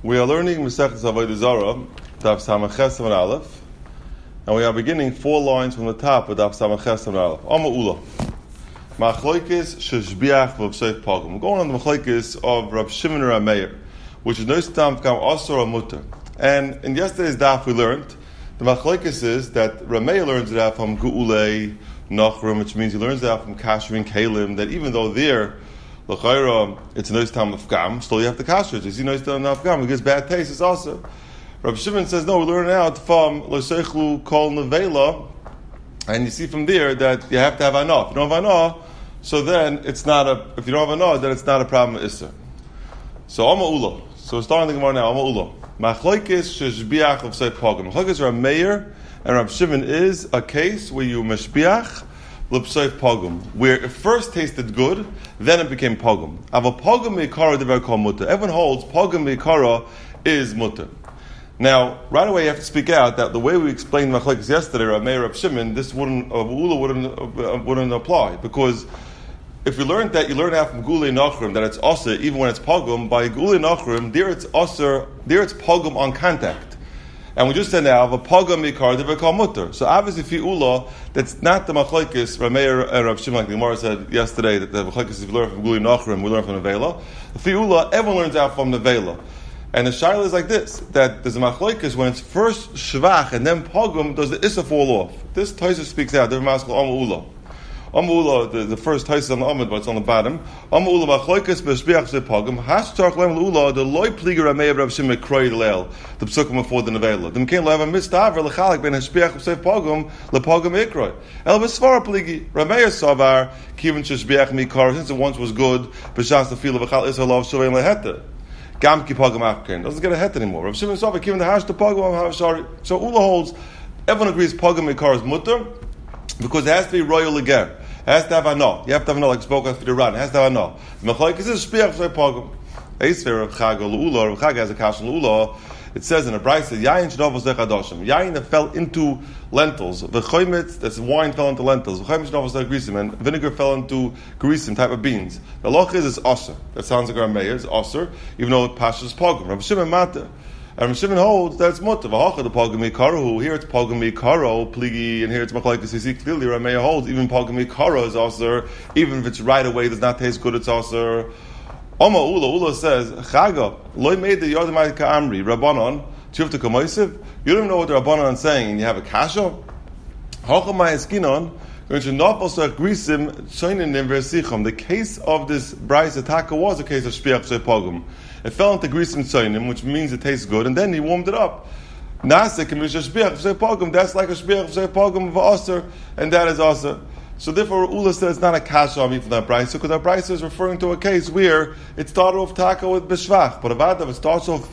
We are learning Masechet Avodah Zarah, Daf Samach Ches Amud Aleph, and we are beginning 4 lines from the top of Daf Samach Ches Amud Aleph. Amma Ula. Machlokes Sheshbiach v'Bseif Pagum. We're going on the Machlokes of Rav Shimon Rav Meir, which is Noistam V'Kam Asur or Mutter. And in yesterday's Daf we learned, the Machlokes is that Rav Meir learns that from Geulei Nachrim, which means he learns that from Kasher Kalim, that even though there, L'chayra, it's a nice time of gam, still you have to kasher it. You see nice time of gam, it gives bad taste, it's also. Rabbi Shimon says, no, we're learning out from L'seichlu Kol Nevela, and you see from there that you have to have anah. If you don't have anah, so then it's not if you don't have anah, then it's not a problem with Issa. So, Amma Ula. So we're starting the Gemara now, Amma Ula. Machlokes Sheshbiach of Seif Pagum. Machlokes Rav Meir and Rav Shimon is a case where you meshbiach l'pseif pogum, where it first tasted good, then it became pogum. Ava pogum meikara devar kol mutter. Everyone holds pogum meikara is mutter. Now, right away you have to speak out that the way we explained Machlokes yesterday, Rav Meir, Rav Shimon, this wouldn't apply, because if you learned that, you learn out from Geulei Nachrim that it's osir even when it's pogum. By Geulei Nachrim, there it's osir, there it's pogum on contact. And we just said now, the pogum mikar devekal mutter. So obviously, fi'ula, that's not the machlokes. Rav Meir and Rav Shimon, like the Gemara said yesterday, that the machlokes is we learn from Geulei Nachrim, we learn from Nevela. The fi'ula, everyone learns out from Nevela. And the shaila is like this: that there's a machlokes when it's first shvach and then pogum, does the issa fall off? This Taisa speaks out. They're maskal amula. Amula, the first Taisa on the amud, but it's on the bottom. Amula machlokes b'shbiach pogum. Hashtarch lem l'ula the loy pliger Rav Meir Rav Shimon kroy leil the psukim before the Nevela. Them came lev a mistaver lechalik ben hashbiach b'seif pogum lepogum ikroy. El b'svara pligi Rav Meir savar kivin sheshbiach mikar since it once was good b'shas the feel of a chal isalav shuvein leheta. Gam ki pogum afkin doesn't get a het anymore. Rav Shimon savar kivin the hash the pogum sorry. So Ula holds everyone agrees pogum mikar is mutter because it has to be royal again. It has to have anah. You have to have anah, like spoke after the run. It has to have anah. The machlokes is shpiach b'seif pogum. Eisver Rav Chag l'ula. Rav Chag has a kash l'ula. It says in a brayse, yayin shnavos zechadashim. Yayin that fell into lentils. V'choymet, that's wine fell into lentils. V'choymet shnavos zechagrisim, and vinegar fell into grisim, type of beans. The loch is osir. That sounds like Rav Meir. It's osir, even though it passes pogum. Rav Shimon matter. And Rav Shimon holds that it's mutter. V'hacha the pogum mikaro. Here it's pogum mikaro, pligi, and here it's machlokes. You see clearly Rav Meir holds even pogum mikaro is osir. Even if it's right away does not taste good, it's osir. Oma Ula says, Chaga, loy made the Yodamai Ka'amri, Rabbanon, Chuvta Kamoisiv. You don't even know what the Rabbanon is saying, and you have a kasha? Hochamai Eskinon, the case of this Bryce Ataka was a case of Shpiach Pogum. It fell into Grisim Tzoinim, which means it tastes good, and then he warmed it up. Nasik Shpiach Pogum, that's like a Shpiach Pogum of Aser, and that is Aser. So therefore, Ula says it's not a kasha on me for that brayso, because that brayso is referring to a case where it started off taka with b'shvach, but if it starts off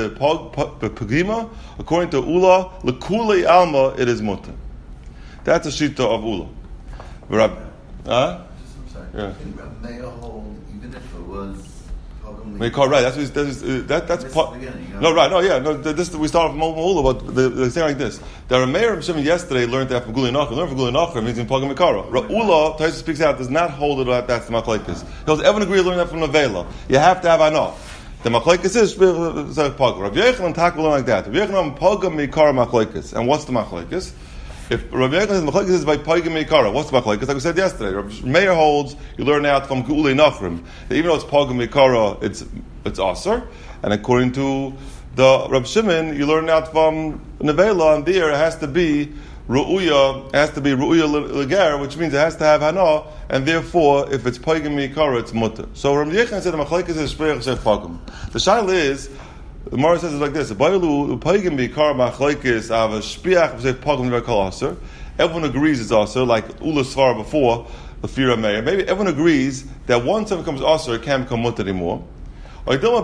b'pagima, according to Ula, l'kulei alma, it is mutter. That's a shita of Ula. I'm sorry. Yeah. May hold, even if it was right. That's part. No, right. No, yeah. No, this we start from Ula, but they say like this. The Rav Meir Shimon yesterday learned that from Geulei Nachrim. Learned from Geulei Nachrim means in Pogum Mikara. Ula, Taisa speaks out, does not hold it that that's the machlokes. He holds everyone agree learn that from Nevela. You have to have anah. The machlokes is Pogum. Rav Yochanan Taka learn like that. Rav Yochanan Pogum Mikara machlokes. And what's the machlokes? If Rav Yochanan says machlokes is by Pogum Mikara, what's the machlokes? Like we said yesterday, Rav Meir holds you learn out from Geulei Nachrim that even though it's Pogum Mikara, it's aser, and according to the Rav Shimon, you learn out from Nevela, and there it has to be ru'uya, leger, which means it has to have hana, and therefore, if it's pogum mikara, it's mutter. So Rav Yechon said the machlokes is shpeach b'seif pogum. The shaila is, the Gemara says it like this: pogum mikara machlokes av shpeach b'seif pogum v'kol aser. Everyone agrees it's aser, like Ula Svara before the fear of Meir. Maybe everyone agrees that once it becomes aser, it can't become mutter anymore. There's two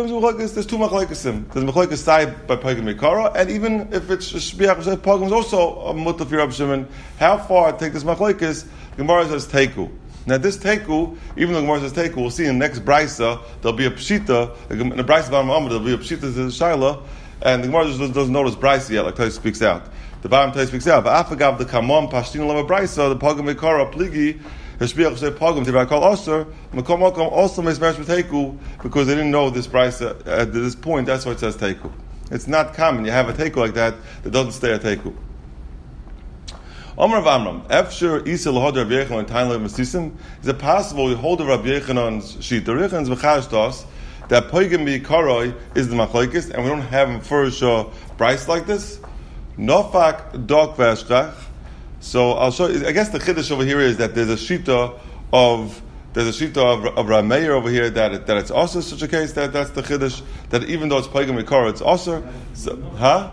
machlokes. There's machlokes side by pogum mikara, and even if it's shbiach b'seif pogum, is also a mutter for Rav Shimon. How far to take this machlokes? The Gemara says teiku. Now this teiku, even though the Gemara says teiku, we'll see in the next braysa there'll be a pshita. In the braysa of Amud there'll be a pshita to the shaila, and the Gemara just doesn't notice braysa yet, like Taisa speaks out. The bottom Taisa speaks out. But afagav the kamon pashtin lema braysa the pogum mikara pligi. Hashbiach say pogum tibai kol osir. Makom makom also makes marriage with teku because they didn't know this price at this point. That's why it says teku. It's not common. You have a teku like that doesn't stay a teku. Amar of Amram, Efshir Isa lahod Rabbi Yechanan and Tain Mesisim. Is it possible we hold the Rabbi Yechanan's sheet? The Rabbi Yechanan's v'chashtos that poigim bikaroi is the machlokes, and we don't have him first price like this. Nofak dok v'ashkach. So I'll show you. I guess the chiddush over here is that there's a shita of Rav Meir over here that it's also such a case that's the chiddush that even though it's poigim bikaroi, it's also. Huh?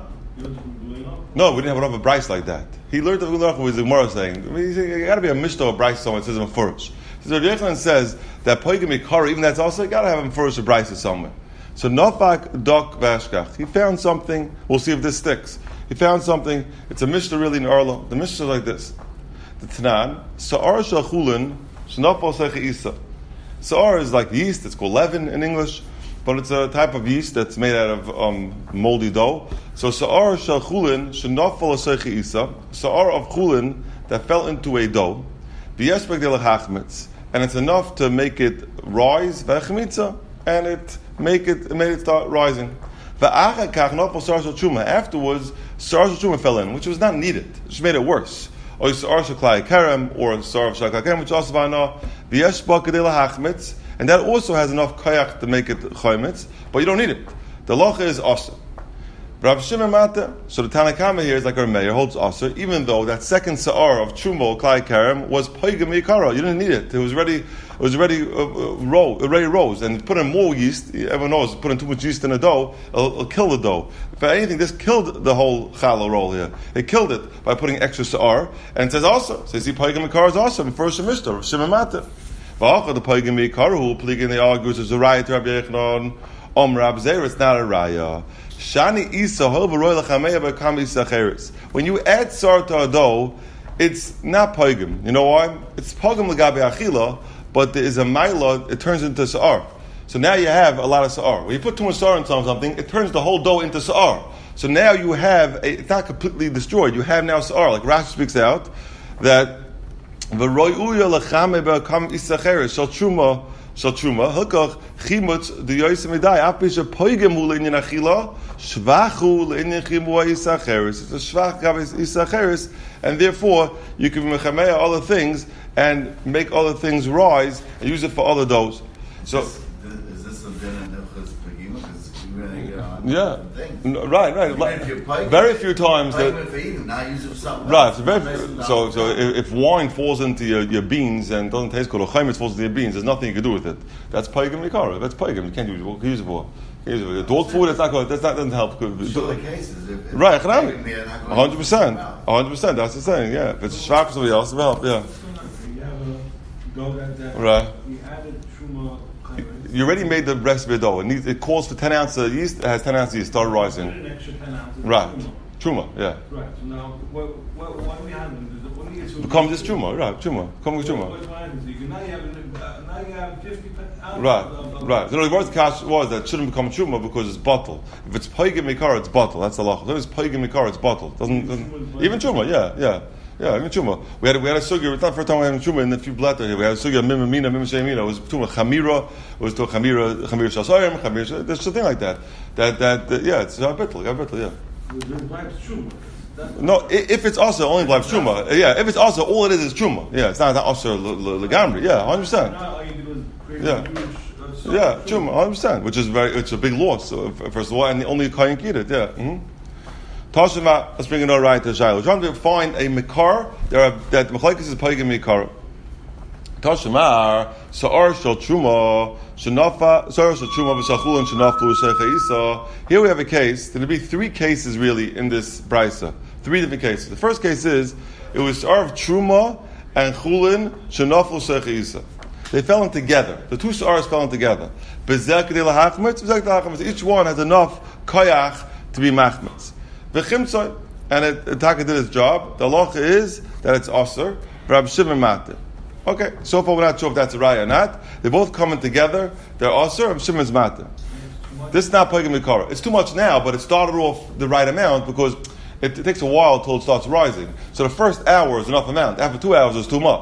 No, we didn't have a price like that. He learned the Ulach was the Gemara saying. You got to be a mishnah or price somewhere. It says in Furish. So Rabbi Yochanan says that poigim ikar, even that's also you got to have him Furish or price somewhere. So Nofak Dok Vashkach. He found something. We'll see if this sticks. He found something. It's a mishnah really in Arlo. The mishnah is like this. The Tanan Sa'ar Shachulin Shnafal Secha Isa. Sa'ar is like yeast. It's called leaven in English. But it's a type of yeast that's made out of moldy dough. So sa'ar shel chulin shenafal aseichi isa, sa'ar of chulin that fell into a dough, v'yeshbek de lechachmitz, and it's enough to make it rise v'echmitza, and it made it start rising. V'achar kach nafal sa'ar shel truma. Afterwards, sa'ar shel truma fell in, which was not needed. It just made it worse. Or sa'ar shel klai kerem, or sa'ar shel klai kerem, which also v'ana v'yeshbek de lechachmitz. And that also has enough kayak to make it chaymitz, but you don't need it. The locha is awesome. Rav Shimon Mata, so the Tanakama here is like our mayor, holds also, even though that second sa'ar of Chumo, Klai Karem, was Poigam Yikara. You didn't need it. It was already rose. And put in more yeast, everyone knows, put in too much yeast in a dough, it'll kill the dough. If anything, this killed the whole challah roll here. It killed it by putting extra sa'ar. And it says also, it says, Poigam Yikara is awesome, first Shemishta, Rav Shimon Mata. The poigim yikaru, pligin they argues is a raya to Rabbi Yechanan. Rab Zer, it's not a raya. Shani isa hovaroy lachameya bekam isa cheres. When you add sar to a dough, it's not poigim. You know why? It's poigim legabe achila, but there is a maila. It turns into sa'ar. So now you have a lot of sa'ar. When you put too much sa'ar in something, it turns the whole dough into sa'ar. So now you have it's not completely destroyed. You have now sa'ar. Like Rashi speaks out that. V'royuya lechame be'akam isacheres shal truma hakach chimutz the yoysim edai apish poigem hu le'inyan achila shvachu le'inyan chimua isacheres. It's a shvach gav isacheres, and therefore you can mechameya other things and make other things rise and use it for other doughs. So is this a din in Nilchus Pegima? Because you're going to get on yeah, things. Right. Very few times that. Now use it for something. Right. So if wine falls into your beans and doesn't taste good, or chametz falls into your beans, there's nothing you can do with it. That's paigim nikara. That's paigim. You can't use it. What can you use it for? Dog food. That's not good. That doesn't help. Sure, the cases. Right. 100%. 100%. That's the saying. Yeah. If it's shvach for somebody else, it will help. Yeah. Right. You already made the rest of your dough. It calls for 10 ounces of yeast. It has 10 ounces of yeast. Start rising. An extra 10 ounces. Right. Truma. Yeah. Right. So now, what do we have? Becomes this truma. Right. Truma. Come with truma. Now you have 50 ounces. Right. So the word kash was that it shouldn't become truma because it's bottle. If it's poigim mikar, it's bottle. That's the law. If it's poigim mikar, it's bottle. Doesn't even truma. Yeah. Yeah, even truma. We had a sugya. It's not the first time we had truma in the few blatter here. We had a sugya mimamina, mimashemina. It was truma chamira. It was to chamira shasoyim, chamira. There's something like that. Yeah, it's garbittel. Yeah. No, if it's also only blabs truma. Yeah, if it's also all it is truma. Yeah, it's not also legamri. Yeah, 100%. Yeah, truma, 100%. Which is it's a big loss. First of all, and only kain eat it. Yeah. Mm-hmm. Tashima, let's bring another right to Shiloh. We're trying to find a Mikar that Mechlekes is Paigim Mikar. Tashima, Sa'ar Shal Truma, Shanafa, Sa'ar Shal Truma, V'Shachul and Shanaflu Shecha Isa. Here we have a case. There'll be 3 cases really in this Brisa. 3 different cases. The first case is, it was Sa'ar of Truma and Chulin, Shanaflu Shecha Isa. They fell in together. The 2 Sa'ars fell in together. Each one has enough Kayach to be Machmetz. And it Taka did its job. The halacha is that it's Aser, Rabbi Shimon Mata. Okay, so far we're not sure if that's a raya or not. They're both coming together. They're Aser, Rabbi Shimon's Mata. This is not Paigim Mikara. It's too much now, but it started off the right amount because it takes a while until it starts rising. So the first hour is enough amount. After 2 hours is too much.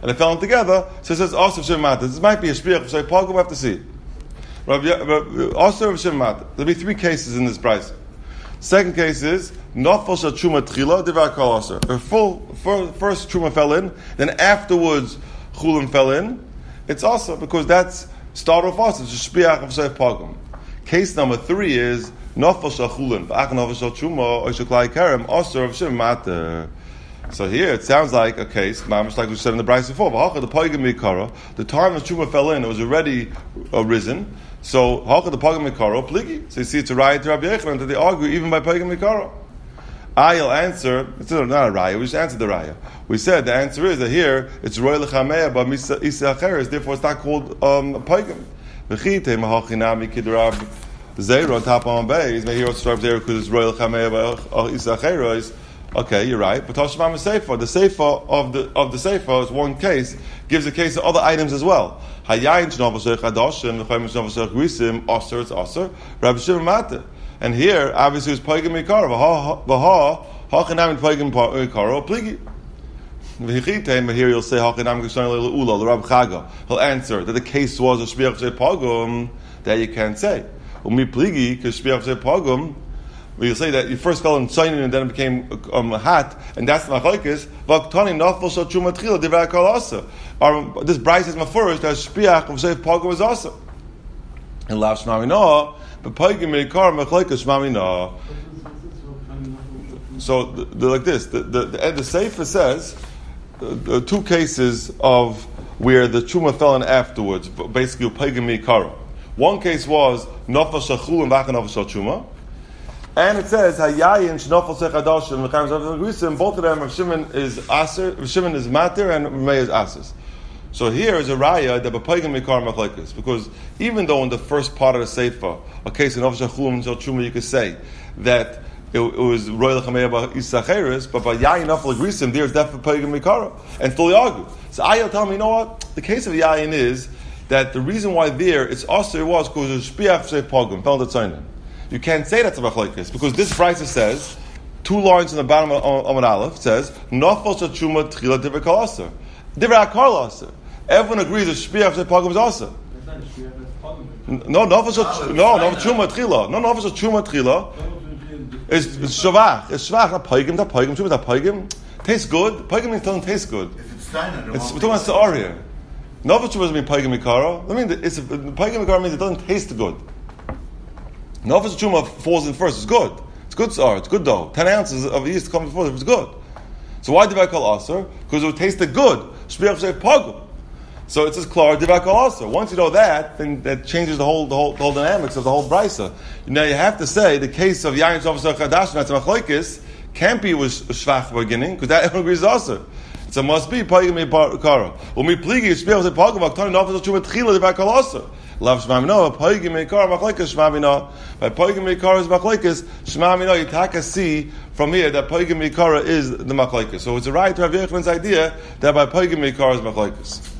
and they fell in together, so it says also Shem Mata. This might be a Shpiach V'Shay Pogum, we have to see. Also of Shem Mata. There'll be three cases in this price. Second case is Nafal Shal Truma Tchila Divar Kol Aser. First Truma fell in, then afterwards Chulin fell in. It's also because that's start off also. It's a Shpiach V'Shay Pogum. Case number 3 is Nafal Shal Chulin V'Ach Nafal Shal Truma Oishuk Lai Kerem Aser of Shem Mata. So here it sounds like a case, mamish like we said in the Bryce before. The Pogum Mikara, the time the Truma fell in, it was already arisen. So Hacha the Pogum Mikara Pligi. So you see, it's a raya to Rabbi Yochanan that they argue even by Pogum Mikara. I'll answer. It's not a raya. We just answered the raya. We said the answer is that here it's Roy Lechameya but Isa Acheres. Therefore, it's not called Pogum. V'chite mahachinami kidrab zera on top on base. May here it's zera because it's Roy Lechameya but Isa Acheres. Okay, you're right. But Tashmam is Sefer. The Sefer of the Sefer is one case, gives a case of other items as well. Hayayin shnovel sheich adashim, v'chayim shnovel sheich grisim, aser, it's aser. Rabbi Shimon Mata. And here, obviously, it's Pogum Mikara. V'ha, hachinam Pogum Mikara, pligi. V'hichitem, here you'll say, hachinam g'shon le'ula, the Rabbi Chaga. He'll answer that the case was a shpiach shei Pogum, that you can't say. Umi pligi, because shpiach shei Pogum, we'll say that you first fell in Shinin and then it became hot, and that's machlokes. V'aktani nafal shal truma tchila divrei kol asa. This Bryce is mafurish that shpiach of seif pogum is asa. And lav shmami no, but pogum meikar machlokes shmami no. So like this, the Sefer says two cases of where the truma fell in afterwards, basically pogum meikar. One case was nafal shal chul and v'achan nafal shal truma. And it says Hayayin Shnofel Sechadashim L'chaim Zav Grisim. Both of them, Rav Shimon is Aser, Rav Shimon is Mater, and Rav Meir is Aser. So here is a raya that B'Pogum Mikar Machlekes, because even though in the first part of the Sefer, a case in Nofesh Chulum and Truma, you could say that it was Roy L'Chameya Isacheres, but by Yayin Nofel Grisim, there's definitely Pogum Mikara, and fully argue. So Ayah tell me, you know what? The case of Yayin is that the reason why there it's Aser was because it was Shpiach Shei Pogum, fell the Tzayin. You can't say that's a machlokes because this Brisa says 2 lines in the bottom of an aleph says nafal shel truma tchila divrei kol aser, divrei kol aser. Everyone agrees that shpiach shel pogum is aser. No, nafal truma tchila. No, nafal shel truma tchila is shavach. It's shavach. Not pogum. Not pogum. Truma not pogum. Tastes good. Pogum means doesn't taste good. If it's steiner, we're talking about se'ar here. Nafal truma doesn't mean pogum mikara. I mean, pogum mikara means it doesn't taste good. Nafal Truma falls in first. It's good. It's good sar. It's good dough. 10 ounces of yeast comes before it. It's good. So why did I call aser? Because it would taste good. Shpiach shei pogum. So it says klar did I call aser. Once you know that, then that changes the whole dynamics of the whole brisa. Now you have to say the case of Yayin Shavasar Chadash that's machlokes can't be with shvach beginning because that agrees aser. So it must be pogum mikara. Umi pligi shpiach shei pogum. Aktani nafal Truma tchila did I call aser. Lav shmami no, pogum mikar machlekes shmami no. By pogum mikar is machlekes shmami no. You take a see from here that pogum mikara is the machlekes. So it's a right to Rav Yochanan's idea that by pogum mikar is machlekes.